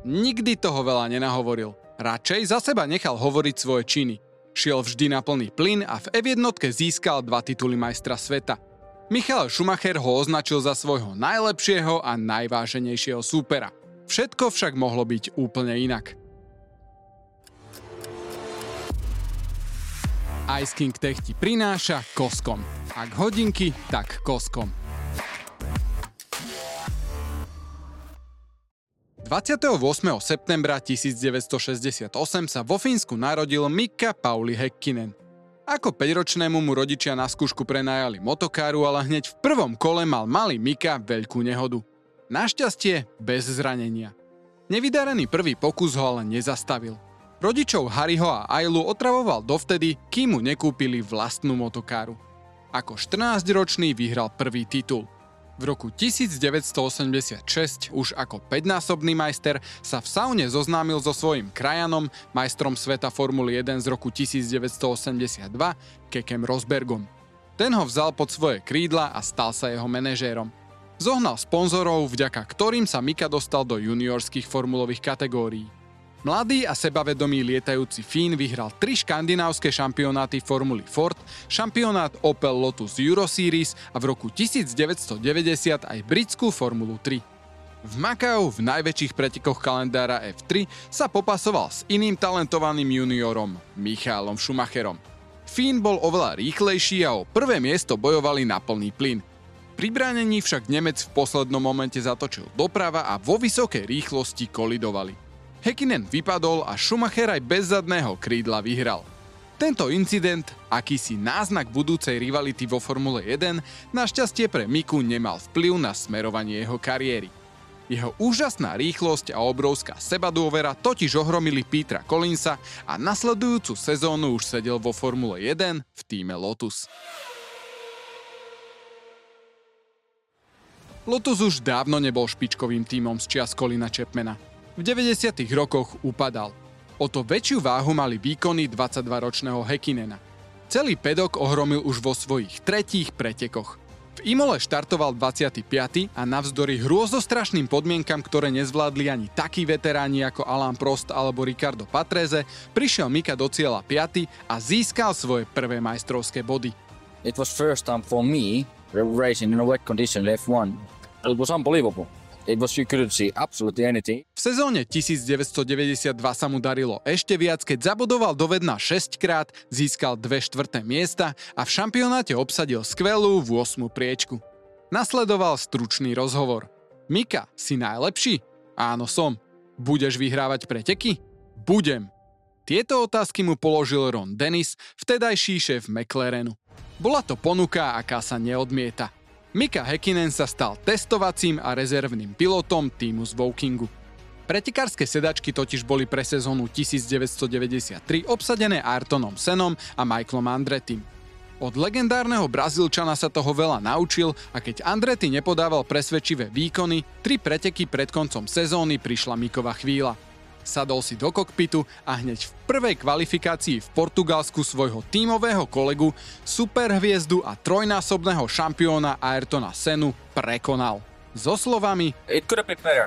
Nikdy toho veľa nenahovoril. Radšej za seba nechal hovoriť svoje činy. Šiel vždy na plný plyn a v F1 získal 2 tituly majstra sveta. Michael Schumacher ho označil za svojho najlepšieho a najváženejšieho súpera. Všetko však mohlo byť úplne inak. Ice King Tech ti prináša Koskom. Ak hodinky, tak Koskom. 28. septembra 1968 sa vo Fínsku narodil Mika Pauli Häkkinen. Ako 5-ročnému mu rodičia na skúšku prenajali motokáru, ale hneď v prvom kole mal malý Mika veľkú nehodu. Našťastie bez zranenia. Nevydarený prvý pokus ho ale nezastavil. Rodičov Harryho a Ailu otravoval dovtedy, kým mu nekúpili vlastnú motokáru. Ako 14-ročný vyhral prvý titul. V roku 1986, už ako 5-násobný majster, sa v saune zoznámil so svojím krajanom, majstrom sveta Formuly 1 z roku 1982, Kekem Rosbergom. Ten ho vzal pod svoje krídla a stal sa jeho manažérom. Zohnal sponzorov, vďaka ktorým sa Mika dostal do juniorských formulových kategórií. Mladý a sebavedomý lietajúci Fín vyhral 3 škandinávske šampionáty Formuly Ford, šampionát Opel Lotus Euroseries a v roku 1990 aj britskú Formulu 3. V Macau, v najväčších pretekoch kalendára F3, sa popasoval s iným talentovaným juniorom, Michaelom Schumacherom. Fín bol oveľa rýchlejší a o prvé miesto bojovali na plný plyn. Pri bránení však Nemec v poslednom momente zatočil doprava a vo vysokej rýchlosti kolidovali. Häkkinen vypadol a Schumacher aj bez zadného krídla vyhral. Tento incident, akýsi náznak budúcej rivality vo Formule 1, našťastie pre Miku nemal vplyv na smerovanie jeho kariéry. Jeho úžasná rýchlosť a obrovská sebadôvera totiž ohromili Petera Collinsa a nasledujúcu sezónu už sedel vo Formule 1 v tíme Lotus. Lotus už dávno nebol špičkovým tímom z čias Colina Chapmana. V 90. rokoch upadal. O to väčšiu váhu mali výkony 22-ročného Häkkinena. Celý pedok ohromil už vo svojich 3 pretekoch. V Imole štartoval 25. a navzdory hrôzostrašným podmienkam, ktoré nezvládli ani takí veteráni ako Alain Prost alebo Riccardo Patrese, prišiel Mika do cieľa 5. a získal svoje prvé majstrovské body. It was first time for me racing in a wet condition F1. It was unbelievable. You couldn't see absolutely anything. V sezóne 1992 sa mu darilo ešte viac, keď zabodoval do vedna 6-krát, získal 2 štvrté miesta a v šampionáte obsadil skvelú 8. priečku. Nasledoval stručný rozhovor. Mika, si najlepší? Áno, som. Budeš vyhrávať preteky? Budem. Tieto otázky mu položil Ron Dennis, vtedajší šéf McLarenu. Bola to ponuka, aká sa neodmieta. Mika Häkkinen sa stal testovacím a rezervným pilotom týmu z Wokingu. Pretekárske sedačky totiž boli pre sezónu 1993 obsadené Ayrtonom Sennom a Michaelom Andrettim. Od legendárneho Brazílčana sa toho veľa naučil a keď Andretti nepodával presvedčivé výkony, 3 preteky pred koncom sezóny prišla Mikova chvíľa. Sadol si do kokpitu a hneď v prvej kvalifikácii v Portugalsku svojho tímového kolegu, superhviezdu a trojnásobného šampióna Ayrtona Sennu prekonal. So slovami It could have been better.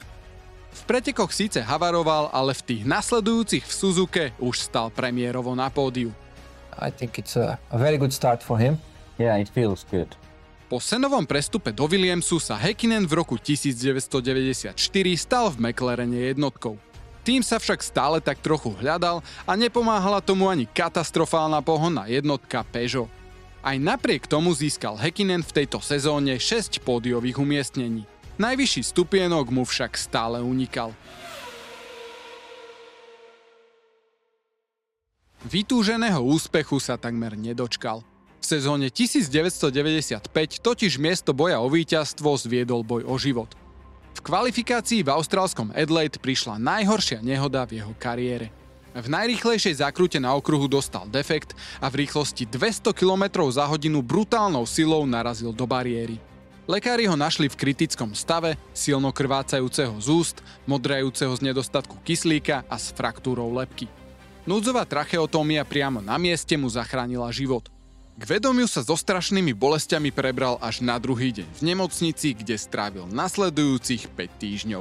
V pretekoch síce havaroval, ale v tých nasledujúcich v Suzuke už stal premiérovo na pódiu. I think it's a very good start for him. Yeah, it feels good. Po Sennovom prestupe do Williamsu sa Häkkinen v roku 1994 stal v McLarene jednotkou. Tým sa však stále tak trochu hľadal a nepomáhala tomu ani katastrofálna pohonná jednotka Peugeot. Aj napriek tomu získal Häkkinen v tejto sezóne 6 pódiových umiestnení. Najvyšší stupienok mu však stále unikal. Vytúženého úspechu sa takmer nedočkal. V sezóne 1995 totiž miesto boja o víťazstvo zviedol boj o život. V kvalifikácii v austrálskom Adelaide prišla najhoršia nehoda v jeho kariére. V najrýchlejšej zákrute na okruhu dostal defekt a v rýchlosti 200 km za hodinu brutálnou silou narazil do bariéry. Lekári ho našli v kritickom stave, silno krvácajúceho z úst, modrajúceho z nedostatku kyslíka a s fraktúrou lebky. Núdzová tracheotómia priamo na mieste mu zachránila život. K vedomiu sa so strašnými bolestiami prebral až na druhý deň v nemocnici, kde strávil nasledujúcich 5 týždňov.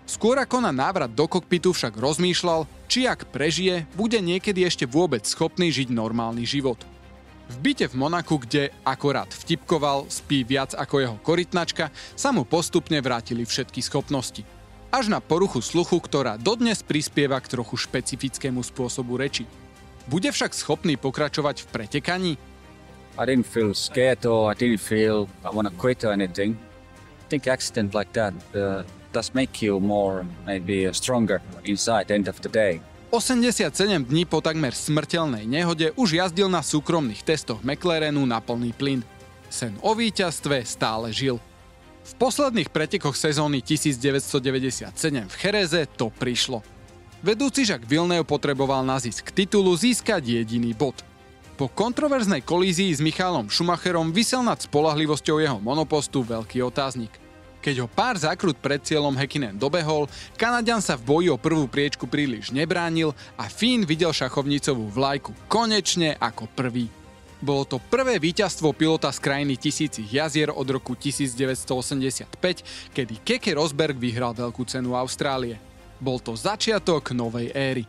Skôr ako na návrat do kokpitu však rozmýšľal, či ak prežije, bude niekedy ešte vôbec schopný žiť normálny život. V byte v Monaku, kde akorát vtipkoval, spí viac ako jeho korytnačka, sa mu postupne vrátili všetky schopnosti. Až na poruchu sluchu, ktorá dodnes prispieva k trochu špecifickému spôsobu reči. Bude však schopný pokračovať v pretekaní? I didn't feel scared or I didn't feel I want to quit or anything. I think accident like that does make you more maybe stronger inside end of the day. 87 dní po takmer smrteľnej nehode už jazdil na súkromných testoch McLarenu na plný plyn. Sen o víťazstve stále žil. V posledných pretekoch sezóny 1997 v Jereze to prišlo. Vedúci Jacques Villeneuve potreboval na zisk titulu získať jediný bod. Po kontroverznej kolízii s Michaelom Schumacherom visel nad spoľahlivosťou jeho monopostu veľký otáznik. Keď ho pár zákrut pred cieľom Häkkinen dobehol, Kanaďan sa v boji o prvú priečku príliš nebránil a Finn videl šachovnicovú vlajku konečne ako prvý. Bolo to prvé víťazstvo pilota z krajiny tisícich jazier od roku 1985, kedy Keke Rosberg vyhral veľkú cenu Austrálie. Bol to začiatok novej éry.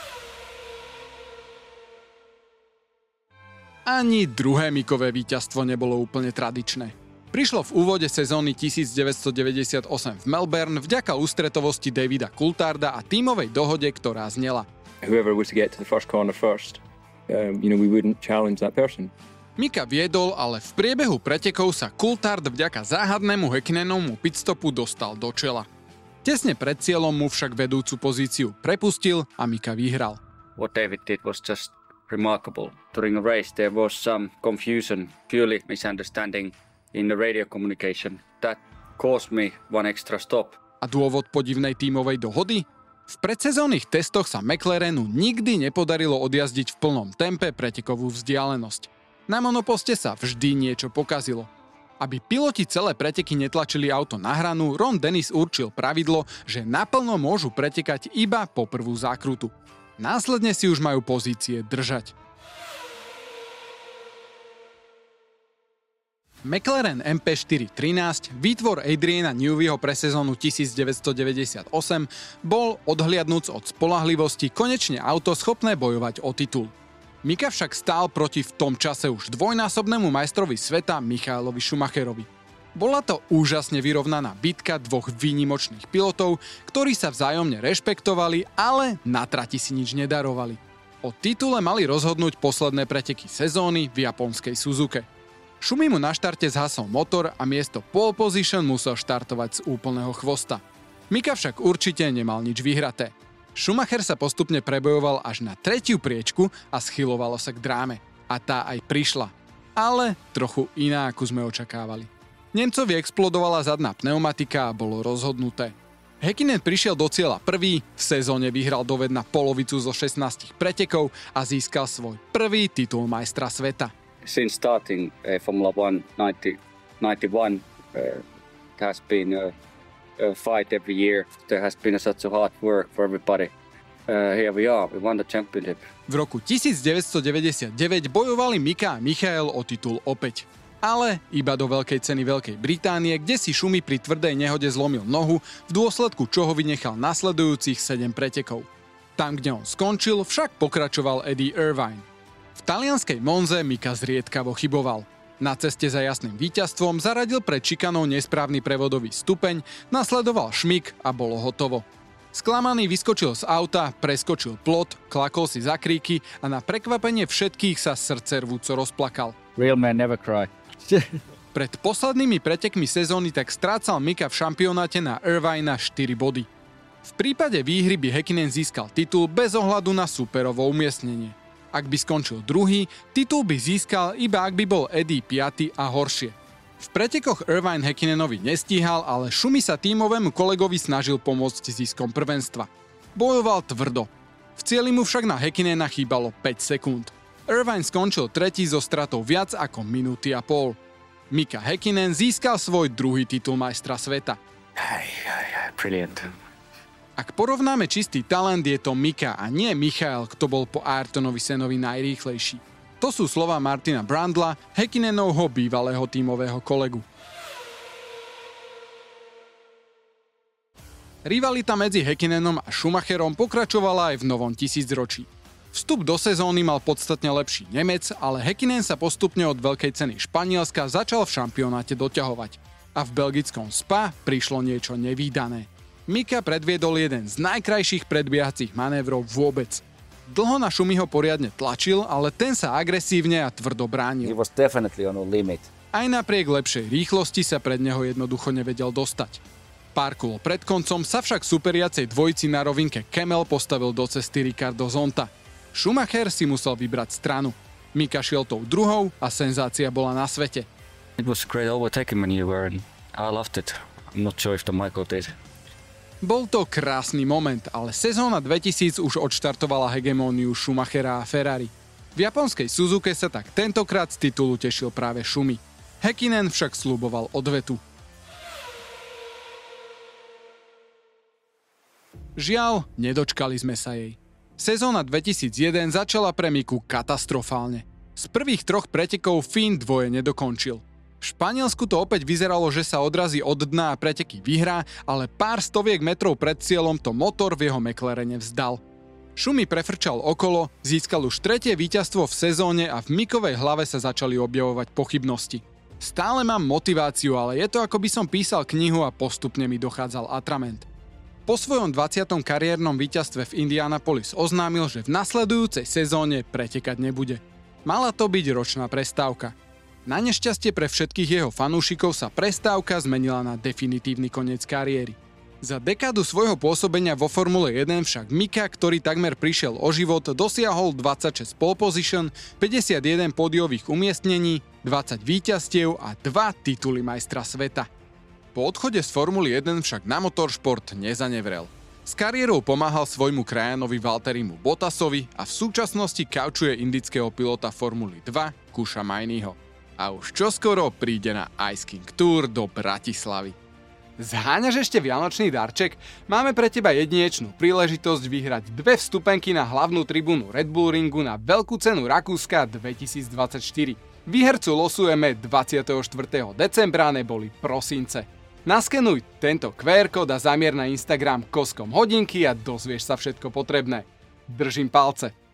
Ani druhé Mickové víťazstvo nebolo úplne tradičné. Prišlo v úvode sezóny 1998 v Melbourne vďaka ústretovosti Davida Coultharda a tímovej dohode, ktorá znela: Whoever was to get to the first corner first, we wouldn't challenge that person. Mika viedol, ale v priebehu pretekov sa Coulthard vďaka záhadnému Häkkinenovmu pitstopu dostal do čela. Tesne pred cieľom mu však vedúcu pozíciu prepustil a Mika vyhral. What David did was just remarkable. During the race there was some confusion, purely misunderstanding in the radio communication. That caused me one extra stop. A dôvod podivnej tímovej dohody? V predsezónnych testoch sa McLarenu nikdy nepodarilo odjazdiť v plnom tempe pretekovú vzdialenosť. Na monoposte sa vždy niečo pokazilo. Aby piloti celé preteky netlačili auto na hranu, Ron Dennis určil pravidlo, že naplno môžu pretekať iba po prvú zákrutu. Následne si už majú pozície držať. McLaren MP4-13, výtvor Adriana Neweyho pre sezónu 1998, bol, odhliadnúc od spoľahlivosti, konečne auto schopné bojovať o titul. Mika však stál proti v tom čase už dvojnásobnému majstrovi sveta Michaelovi Schumacherovi. Bola to úžasne vyrovnaná bitka dvoch výnimočných pilotov, ktorí sa vzájomne rešpektovali, ale na trati si nič nedarovali. O titule mali rozhodnúť posledné preteky sezóny v japonskej Suzuke. Schumi mu na štarte zhasol motor a miesto pole position musel štartovať z úplného chvosta. Mika však určite nemal nič vyhraté. Schumacher sa postupne prebojoval až na tretiu priečku a schylovalo sa k dráme. A tá aj prišla. Ale trochu iná, ako sme očakávali. Nemcovi explodovala zadná pneumatika a bolo rozhodnuté. Häkkinen prišiel do cieľa prvý, v sezóne vyhral doved na polovicu zo 16 pretekov a získal svoj prvý titul majstra sveta. Since starting Formula 1 1991, it has been a fight every year. There has been such a hard work for everybody. Here we are, we won the championship. V roku 1999 bojovali Mika a Michael o titul opäť. Ale iba do veľkej ceny Veľkej Británie, kde si Schumi pri tvrdej nehode zlomil nohu, v dôsledku čoho vynechal nasledujúcich 7 pretekov. Tam, kde on skončil, však pokračoval Eddie Irvine. V talianskej Monze Mika zriedkavo chyboval. Na ceste za jasným víťazstvom zaradil pred šikanou nesprávny prevodový stupeň, nasledoval šmik a bolo hotovo. Sklamaný vyskočil z auta, preskočil plot, klakol si za kríky a na prekvapenie všetkých sa srdce rvúco rozplakal. Real men never cry. Pred poslednými pretekmi sezóny tak strácal Mika v šampionáte na Irvina 4 body. V prípade výhry by Häkkinen získal titul bez ohľadu na súperovo umiestnenie. Ak by skončil druhý, titul by získal iba ak by bol Eddie 5. a horšie. V pretekoch Irvine Häkkinenovi nestíhal, ale Schumi sa tímovému kolegovi snažil pomôcť ziskom prvenstva. Bojoval tvrdo. V cieli mu však na Häkkinena chýbalo 5 sekúnd. Irvine skončil tretí so stratou viac ako minúty a pol. Mika Häkkinen získal svoj druhý titul majstra sveta. Brilliant. Ak porovnáme čistý talent, je to Mika a nie Michael, kto bol po Ayrtonovi Sennovi najrýchlejší. To sú slova Martina Brundla, Häkkinenovho bývalého tímového kolegu. Rivalita medzi Häkkinenom a Schumacherom pokračovala aj v novom tisícročí. Vstup do sezóny mal podstatne lepší Nemec, ale Häkkinen sa postupne od veľkej ceny Španielska začal v šampionáte doťahovať. A v belgickom Spa prišlo niečo nevídané. Mika predviedol jeden z najkrajších predbiehacích manévrov vôbec. Dlho na Schumiho poriadne tlačil, ale ten sa agresívne a tvrdo bránil. He was definitely on a limit. Aj napriek lepšej rýchlosti sa pred neho jednoducho nevedel dostať. Pár kôl pred koncom sa však superiacej dvojici na rovinke Kemmel postavil do cesty Ricardo Zonta. Schumacher si musel vybrať stranu. Mika šiel tou druhou a senzácia bola na svete. It was a great overtaking maneuver and I loved it. I'm not sure if the Michael did. Bol to krásny moment, ale sezóna 2000 už odštartovala hegemóniu Schumachera a Ferrari. V japonskej Suzuke sa tak tentokrát z titulu tešil práve Schumi. Häkkinen však sľuboval odvetu. Žiaľ, nedočkali sme sa jej. Sezóna 2001 začala pre Miku katastrofálne. Z prvých 3 pretekov Finn dvoje nedokončil. V Španielsku to opäť vyzeralo, že sa odrazí od dna a preteky vyhrá, ale pár stoviek metrov pred cieľom to motor v jeho McLarene vzdal. Schumi prefrčal okolo, získal už 3. víťazstvo v sezóne a v Mikovej hlave sa začali objavovať pochybnosti. Stále mám motiváciu, ale je to ako by som písal knihu a postupne mi dochádzal atrament. Po svojom 20. kariérnom víťazstve v Indianapolis oznámil, že v nasledujúcej sezóne pretekať nebude. Mala to byť ročná prestávka. Na nešťastie pre všetkých jeho fanúšikov sa prestávka zmenila na definitívny koniec kariéry. Za dekádu svojho pôsobenia vo Formule 1 však Mika, ktorý takmer prišiel o život, dosiahol 26 pole position, 51 pódiových umiestnení, 20 víťazstiev a 2 tituly majstra sveta. Po odchode z Formuly 1 však na motoršport nezanevrel. S kariérou pomáhal svojmu krajanovi Valtterimu Bottasovi a v súčasnosti kaučuje indického pilota Formuly 2 Kusha Mainiho. A už čoskoro príde na Ice King Tour do Bratislavy. Zháňaš ešte vianočný darček? Máme pre teba jedinečnú príležitosť vyhrať 2 vstupenky na hlavnú tribúnu Red Bull Ringu na veľkú cenu Rakúska 2024. Výhercu losujeme 24. decembra, neboli prosince. Naskenuj tento QR kód a zamier na Instagram koskom hodinky a dozvieš sa všetko potrebné. Držím palce.